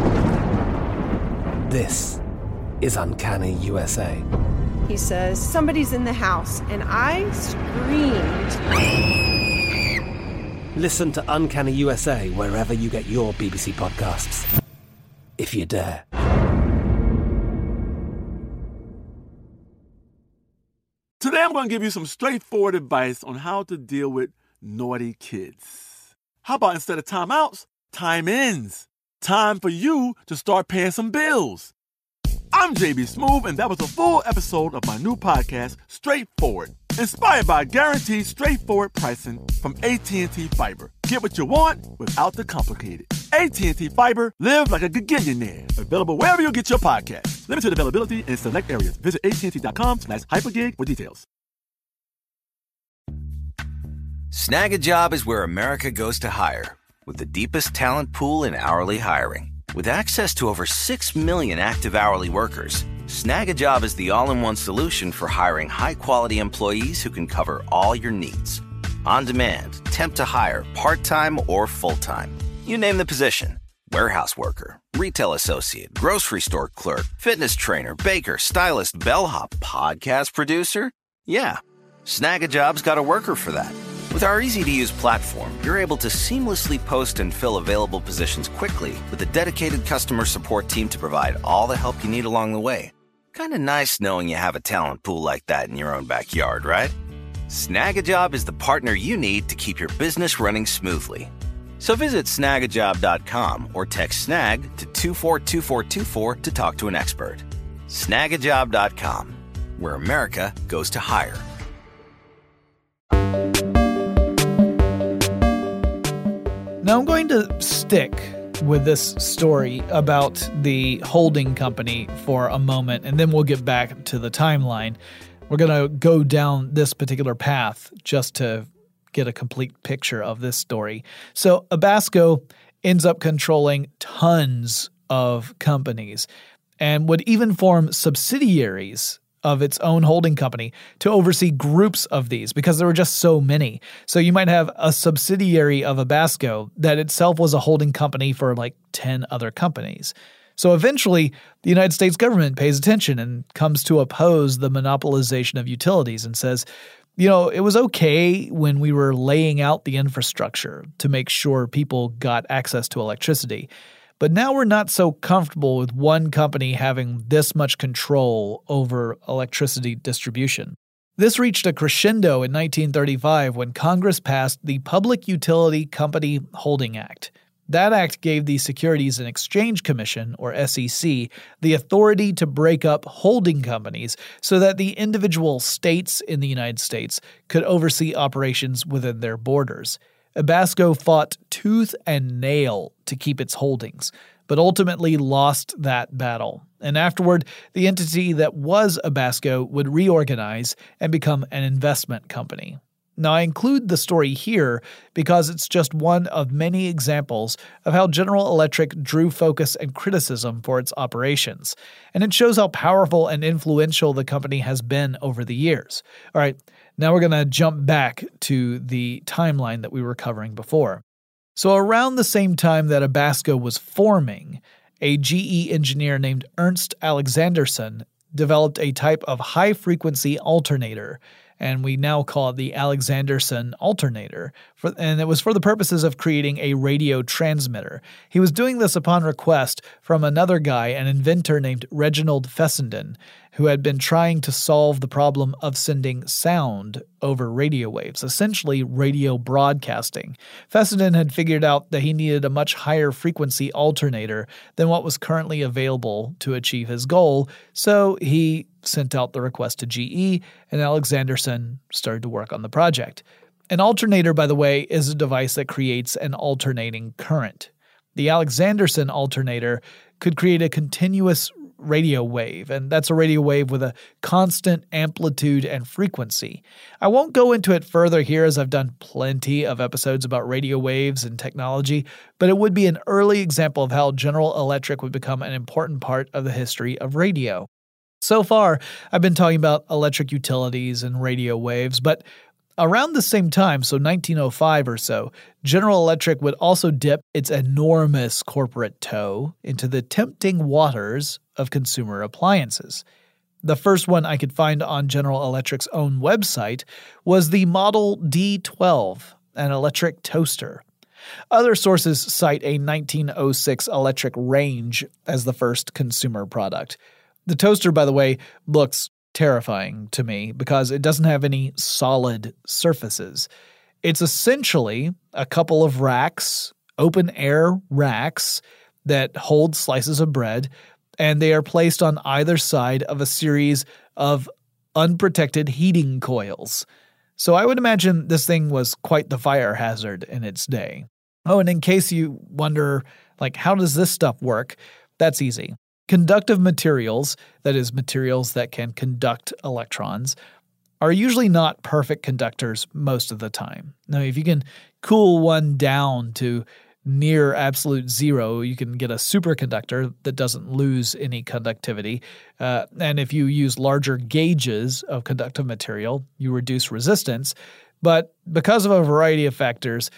B: This is Uncanny U S A.
D: He says, somebody's in the house, and I screamed.
B: Listen to Uncanny U S A wherever you get your B B C podcasts, if you dare.
H: Today I'm going to give you some straightforward advice on how to deal with naughty kids. How about instead of timeouts, time-ins? Time for you to start paying some bills. I'm J B Smoove, and that was a full episode of my new podcast, Straightforward, inspired by guaranteed straightforward pricing from A T and T Fiber. Get what you want without the complicated. A T and T Fiber, live like a gigillionaire. Available wherever you get your podcast. Limited availability in select areas. Visit att.com slash hypergig for details.
I: Snag a Job is where America goes to hire, with the deepest talent pool in hourly hiring. With access to over six million active hourly workers, Snagajob is the all-in-one solution for hiring high-quality employees who can cover all your needs. On demand, temp to hire, part-time or full-time. You name the position. Warehouse worker, retail associate, grocery store clerk, fitness trainer, baker, stylist, bellhop, podcast producer. Yeah, Snagajob's got a worker for that. With our easy-to-use platform, you're able to seamlessly post and fill available positions quickly with a dedicated customer support team to provide all the help you need along the way. Kind of nice knowing you have a talent pool like that in your own backyard, right? Snagajob is the partner you need to keep your business running smoothly. So visit snag a job dot com or text snag to two four two four two four to talk to an expert. snag a job dot com, where America goes to hire.
A: Now I'm going to stick with this story about the holding company for a moment, and then we'll get back to the timeline. We're going to go down this particular path just to get a complete picture of this story. So Abasco ends up controlling tons of companies and would even form subsidiaries of its own holding company to oversee groups of these because there were just so many. So you might have a subsidiary of Abasco that itself was a holding company for like ten other companies. So eventually, the United States government pays attention and comes to oppose the monopolization of utilities and says, you know, it was okay when we were laying out the infrastructure to make sure people got access to electricity. But now we're not so comfortable with one company having this much control over electricity distribution. This reached a crescendo in nineteen thirty-five when Congress passed the Public Utility Company Holding Act. That act gave the Securities and Exchange Commission, or S E C, the authority to break up holding companies so that the individual states in the United States could oversee operations within their borders. Abasco fought tooth and nail to keep its holdings, but ultimately lost that battle. And afterward, the entity that was Abasco would reorganize and become an investment company. Now, I include the story here because it's just one of many examples of how General Electric drew focus and criticism for its operations, and it shows how powerful and influential the company has been over the years. All right, now we're going to jump back to the timeline that we were covering before. So around the same time that Abasco was forming, a G E engineer named Ernst Alexanderson developed a type of high-frequency alternator, and we now call it the Alexanderson alternator, for, and it was for the purposes of creating a radio transmitter. He was doing this upon request from another guy, an inventor named Reginald Fessenden, who had been trying to solve the problem of sending sound over radio waves, essentially radio broadcasting. Fessenden had figured out that he needed a much higher frequency alternator than what was currently available to achieve his goal, so he sent out the request to G E, and Alexanderson started to work on the project. An alternator, by the way, is a device that creates an alternating current. The Alexanderson alternator could create a continuous radio wave, and that's a radio wave with a constant amplitude and frequency. I won't go into it further here as I've done plenty of episodes about radio waves and technology, but it would be an early example of how General Electric would become an important part of the history of radio. So far, I've been talking about electric utilities and radio waves, but around the same time, so nineteen oh five or so, General Electric would also dip its enormous corporate toe into the tempting waters of consumer appliances. The first one I could find on General Electric's own website was the Model D twelve, an electric toaster. Other sources cite a nineteen oh six electric range as the first consumer product. The toaster, by the way, looks terrifying to me because it doesn't have any solid surfaces. It's essentially a couple of racks, open-air racks, that hold slices of bread, and they are placed on either side of a series of unprotected heating coils. So I would imagine this thing was quite the fire hazard in its day. Oh, and in case you wonder, like, how does this stuff work? That's easy. Conductive materials, that is, materials that can conduct electrons, are usually not perfect conductors most of the time. Now, if you can cool one down to near absolute zero. You can get a superconductor that doesn't lose any conductivity. Uh, and if you use larger gauges of conductive material, you reduce resistance. But because of a variety of factors,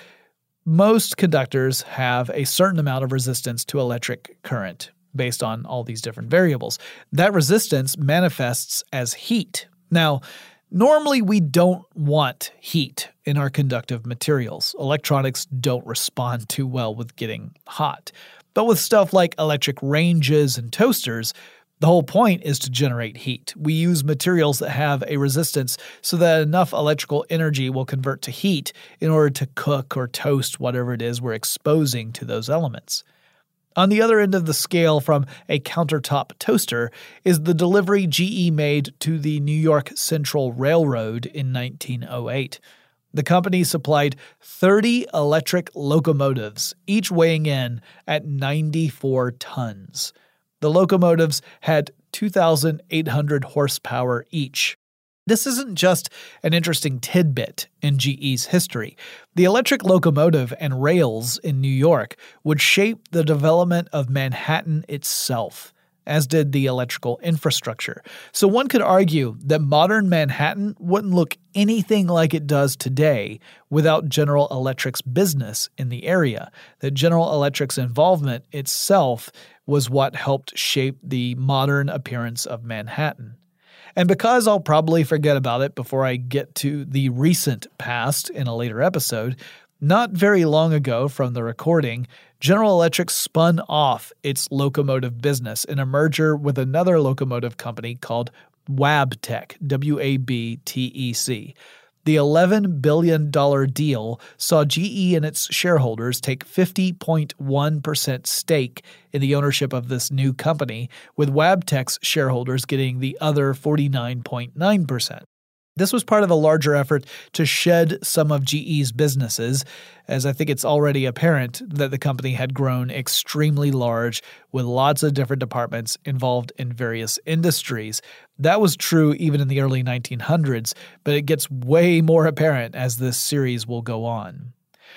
A: most conductors have a certain amount of resistance to electric current based on all these different variables. That resistance manifests as heat. Now, normally we don't want heat in our conductive materials. Electronics don't respond too well with getting hot. But with stuff like electric ranges and toasters, the whole point is to generate heat. We use materials that have a resistance so that enough electrical energy will convert to heat in order to cook or toast whatever it is we're exposing to those elements. On the other end of the scale from a countertop toaster is the delivery G E made to the New York Central Railroad in nineteen oh eight. The company supplied thirty electric locomotives, each weighing in at ninety-four tons. The locomotives had two thousand eight hundred horsepower each. This isn't just an interesting tidbit in G E's history. The electric locomotive and rails in New York would shape the development of Manhattan itself, as did the electrical infrastructure. So one could argue that modern Manhattan wouldn't look anything like it does today without General Electric's business in the area. That General Electric's involvement itself was what helped shape the modern appearance of Manhattan. And because I'll probably forget about it before I get to the recent past in a later episode, not very long ago from the recording, General Electric spun off its locomotive business in a merger with another locomotive company called Wabtec, W A B T E C. The eleven billion dollars deal saw G E and its shareholders take fifty point one percent stake in the ownership of this new company, with Wabtec's shareholders getting the other forty-nine point nine percent. This was part of a larger effort to shed some of G E's businesses, as I think it's already apparent that the company had grown extremely large with lots of different departments involved in various industries. That was true even in the early nineteen hundreds, but it gets way more apparent as this series will go on.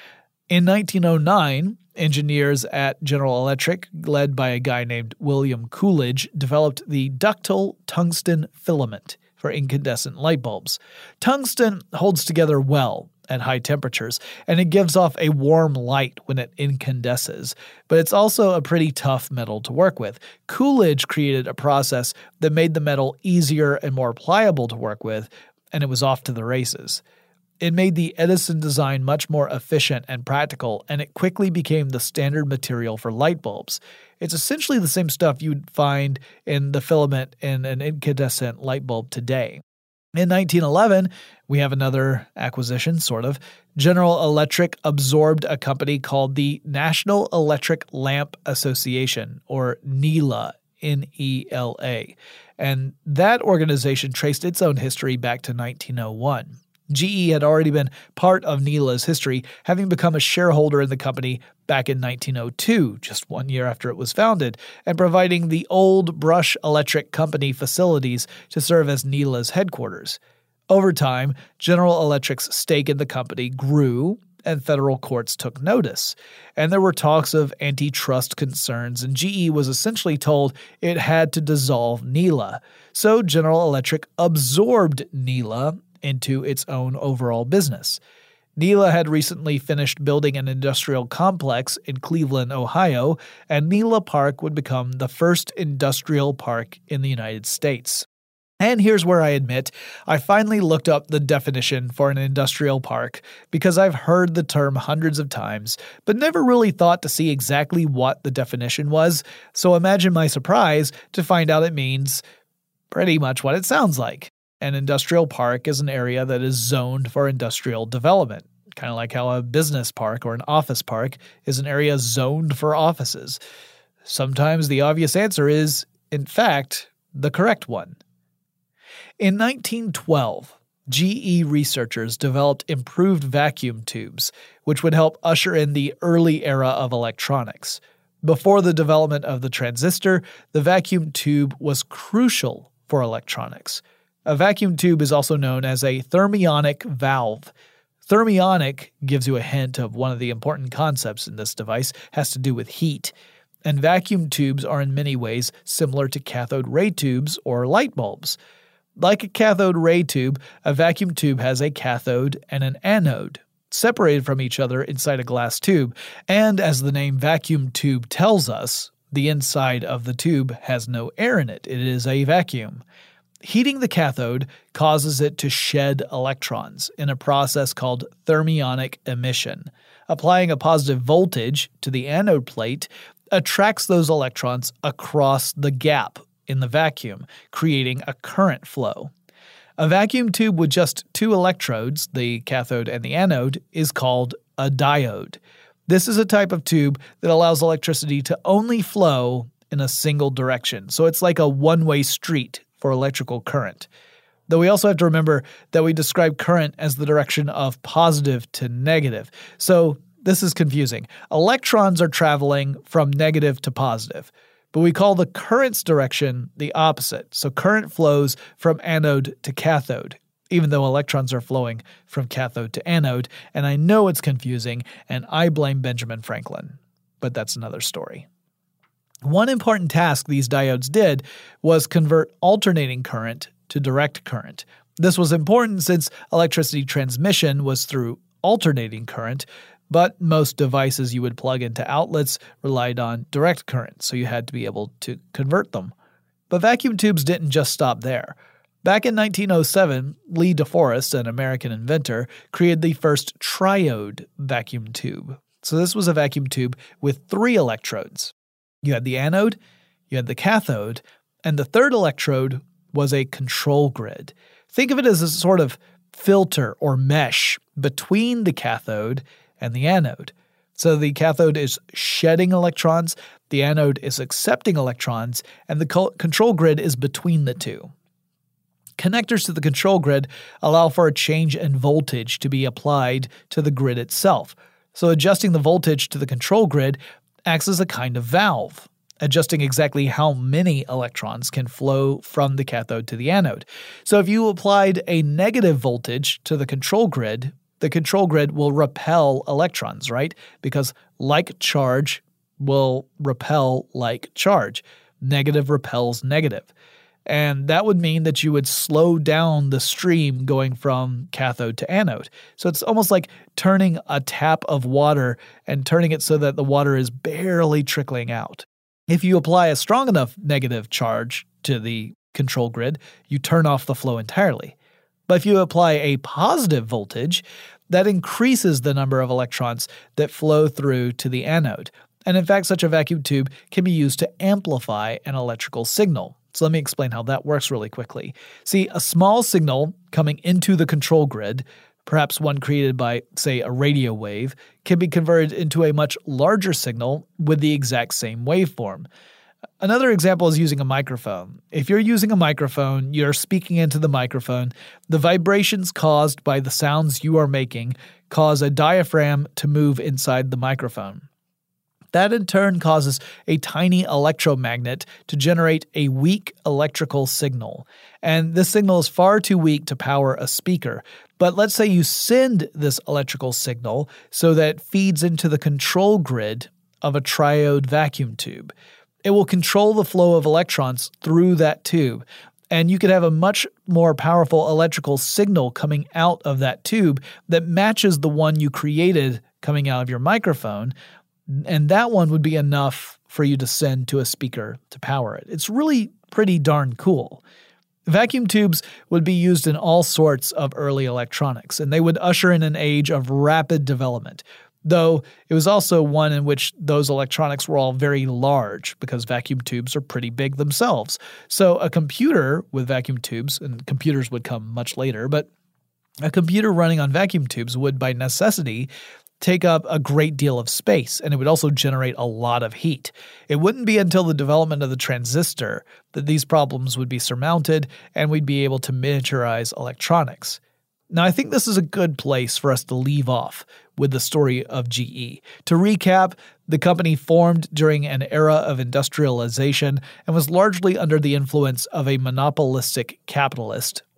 A: In nineteen oh nine, engineers at General Electric, led by a guy named William Coolidge, developed the ductile tungsten filament for incandescent light bulbs. Tungsten holds together well at high temperatures, and it gives off a warm light when it incandesces, but it's also a pretty tough metal to work with. Coolidge created a process that made the metal easier and more pliable to work with, and it was off to the races. It made the Edison design much more efficient and practical, and it quickly became the standard material for light bulbs. It's essentially the same stuff you'd find in the filament in an incandescent light bulb today. In nineteen eleven, we have another acquisition, sort of. General Electric absorbed a company called the National Electric Lamp Association, or NELA, N E L A. And that organization traced its own history back to nineteen oh one. G E had already been part of NELA's history, having become a shareholder in the company back in nineteen oh two, just one year after it was founded, and providing the old Brush Electric Company facilities to serve as NELA's headquarters. Over time, General Electric's stake in the company grew, and federal courts took notice. And there were talks of antitrust concerns, and G E was essentially told it had to dissolve NELA. So General Electric absorbed NELA into its own overall business. NELA had recently finished building an industrial complex in Cleveland, Ohio, and NELA Park would become the first industrial park in the United States. And here's where I admit, I finally looked up the definition for an industrial park because I've heard the term hundreds of times, but never really thought to see exactly what the definition was, so imagine my surprise to find out it means pretty much what it sounds like. An industrial park is an area that is zoned for industrial development, kind of like how a business park or an office park is an area zoned for offices. Sometimes the obvious answer is, in fact, the correct one. In nineteen twelve, G E researchers developed improved vacuum tubes, which would help usher in the early era of electronics. Before the development of the transistor, the vacuum tube was crucial for electronics. A vacuum tube is also known as a thermionic valve. Thermionic gives you a hint of one of the important concepts in this device, has to do with heat. And vacuum tubes are in many ways similar to cathode ray tubes or light bulbs. Like a cathode ray tube, a vacuum tube has a cathode and an anode, separated from each other inside a glass tube. And as the name vacuum tube tells us, the inside of the tube has no air in it. It is a vacuum. Heating the cathode causes it to shed electrons in a process called thermionic emission. Applying a positive voltage to the anode plate attracts those electrons across the gap in the vacuum, creating a current flow. A vacuum tube with just two electrodes, the cathode and the anode, is called a diode. This is a type of tube that allows electricity to only flow in a single direction, so it's like a one-way street for electrical current. Though we also have to remember that we describe current as the direction of positive to negative. So this is confusing. Electrons are traveling from negative to positive, but we call the current's direction the opposite. So current flows from anode to cathode, even though electrons are flowing from cathode to anode. And I know it's confusing, and I blame Benjamin Franklin. But that's another story. One important task these diodes did was convert alternating current to direct current. This was important since electricity transmission was through alternating current, but most devices you would plug into outlets relied on direct current, so you had to be able to convert them. But vacuum tubes didn't just stop there. Back in nineteen oh seven, Lee DeForest, an American inventor, created the first triode vacuum tube. So this was a vacuum tube with three electrodes. You had the anode, you had the cathode, and the third electrode was a control grid. Think of it as a sort of filter or mesh between the cathode and the anode. So the cathode is shedding electrons, the anode is accepting electrons, and the co- control grid is between the two. Connectors to the control grid allow for a change in voltage to be applied to the grid itself. So adjusting the voltage to the control grid acts as a kind of valve, adjusting exactly how many electrons can flow from the cathode to the anode. So if you applied a negative voltage to the control grid, the control grid will repel electrons, right? Because like charge will repel like charge. Negative repels negative. And that would mean that you would slow down the stream going from cathode to anode. So it's almost like turning a tap of water and turning it so that the water is barely trickling out. If you apply a strong enough negative charge to the control grid, you turn off the flow entirely. But if you apply a positive voltage, that increases the number of electrons that flow through to the anode. And in fact, such a vacuum tube can be used to amplify an electrical signal. So let me explain how that works really quickly. See, a small signal coming into the control grid, perhaps one created by, say, a radio wave, can be converted into a much larger signal with the exact same waveform. Another example is using a microphone. If you're using a microphone, you're speaking into the microphone, the vibrations caused by the sounds you are making cause a diaphragm to move inside the microphone. That in turn causes a tiny electromagnet to generate a weak electrical signal. And this signal is far too weak to power a speaker. But let's say you send this electrical signal so that it feeds into the control grid of a triode vacuum tube. It will control the flow of electrons through that tube. And you could have a much more powerful electrical signal coming out of that tube that matches the one you created coming out of your microphone. And that one would be enough for you to send to a speaker to power it. It's really pretty darn cool. Vacuum tubes would be used in all sorts of early electronics, and they would usher in an age of rapid development, though it was also one in which those electronics were all very large because vacuum tubes are pretty big themselves. So a computer with vacuum tubes, and computers would come much later, but a computer running on vacuum tubes would by necessity take up a great deal of space, and it would also generate a lot of heat. It wouldn't be until the development of the transistor that these problems would be surmounted and we'd be able to miniaturize electronics. Now, I think this is a good place for us to leave off with the story of G E. To recap, the company formed during an era of industrialization and was largely under the influence of a monopolistic capitalist,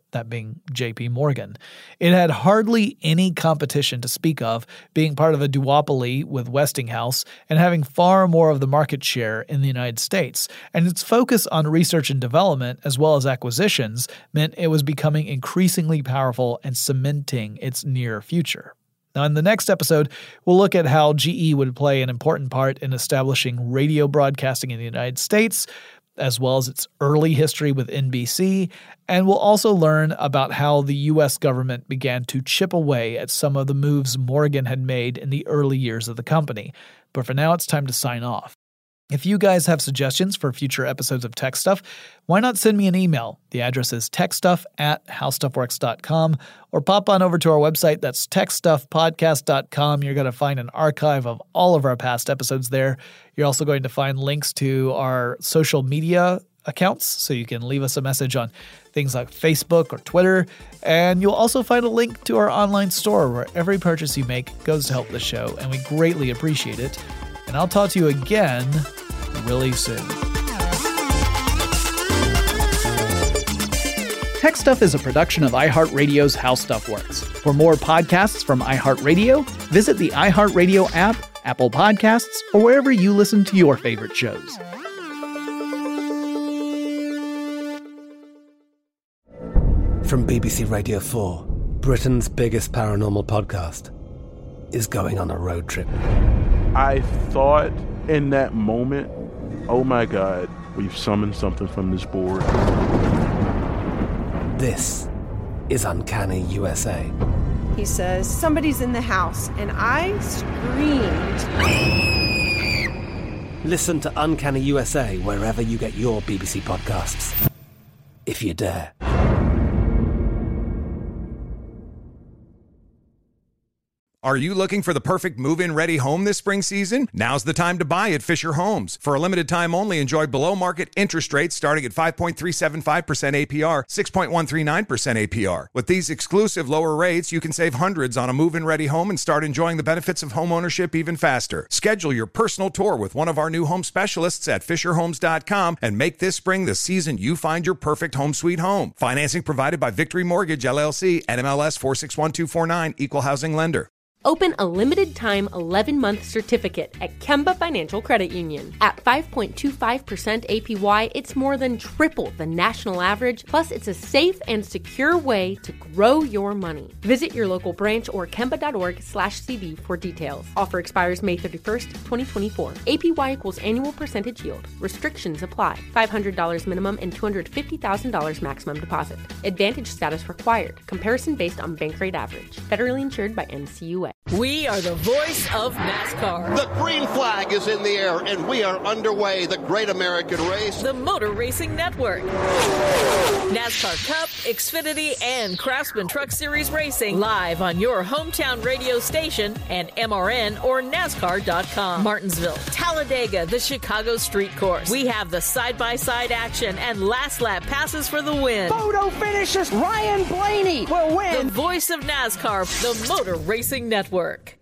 A: that being J P Morgan. It had hardly any competition to speak of, being part of a duopoly with Westinghouse and having far more of the market share in the United States. And its focus on research and development, as well as acquisitions, meant it was becoming increasingly powerful and cementing its near future. Now, in the next episode, we'll look at how G E would play an important part in establishing radio broadcasting in the United States, as well as its early history with N B C, and we'll also learn about how the U S government began to chip away at some of the moves Morgan had made in the early years of the company. But for now, it's time to sign off. If you guys have suggestions for future episodes of Tech Stuff, why not send me an email? The address is techstuff at howstuffworks dot com, or pop on over to our website. That's tech stuff podcast dot com. You're going to find an archive of all of our past episodes there. You're also going to find links to our social media accounts, so you can leave us a message on things like Facebook or Twitter. And you'll also find a link to our online store where every purchase you make goes to help the show, and we greatly appreciate it. And I'll talk to you again really soon.
E: Tech Stuff is a production of iHeartRadio's How Stuff Works. For more podcasts from iHeartRadio, visit the iHeartRadio app, Apple Podcasts, or wherever you listen to your favorite shows.
B: From B B C Radio four, Britain's biggest paranormal podcast is going on a road trip.
C: I thought in that moment, oh my God, we've summoned something from this board.
B: This is Uncanny U S A.
D: He says, somebody's in the house, and I screamed.
B: Listen to Uncanny U S A wherever you get your B B C podcasts, if you dare.
K: Are you looking for the perfect move-in ready home this spring season? Now's the time to buy at Fisher Homes. For a limited time only, enjoy below-market interest rates starting at five point three seven five percent A P R, six point one three nine percent A P R. With these exclusive lower rates, you can save hundreds on a move-in ready home and start enjoying the benefits of home ownership even faster. Schedule your personal tour with one of our new home specialists at fisher homes dot com and make this spring the season you find your perfect home sweet home. Financing provided by Victory Mortgage, L L C, N M L S four six one two four nine, Equal Housing Lender.
L: Open a limited-time eleven-month certificate at Kemba Financial Credit Union. At five point two five percent A P Y, it's more than triple the national average, plus it's a safe and secure way to grow your money. Visit your local branch or kemba.org slash CD for details. Offer expires May thirty-first, twenty twenty-four. A P Y equals annual percentage yield. Restrictions apply. five hundred dollars minimum and two hundred fifty thousand dollars maximum deposit. Advantage status required. Comparison based on bank rate average. Federally insured by N C U A.
M: We are the voice of NASCAR.
N: The green flag is in the air, and we are underway. The Great American Race.
M: The Motor Racing Network. NASCAR Cup, Xfinity, and Craftsman Truck Series Racing live on your hometown radio station and M R N or NASCAR dot com. Martinsville, Talladega, the Chicago Street Course. We have the side-by-side action and last lap passes for the win.
O: Photo finishes. Ryan Blaney will win.
M: The voice of NASCAR, the Motor Racing Network.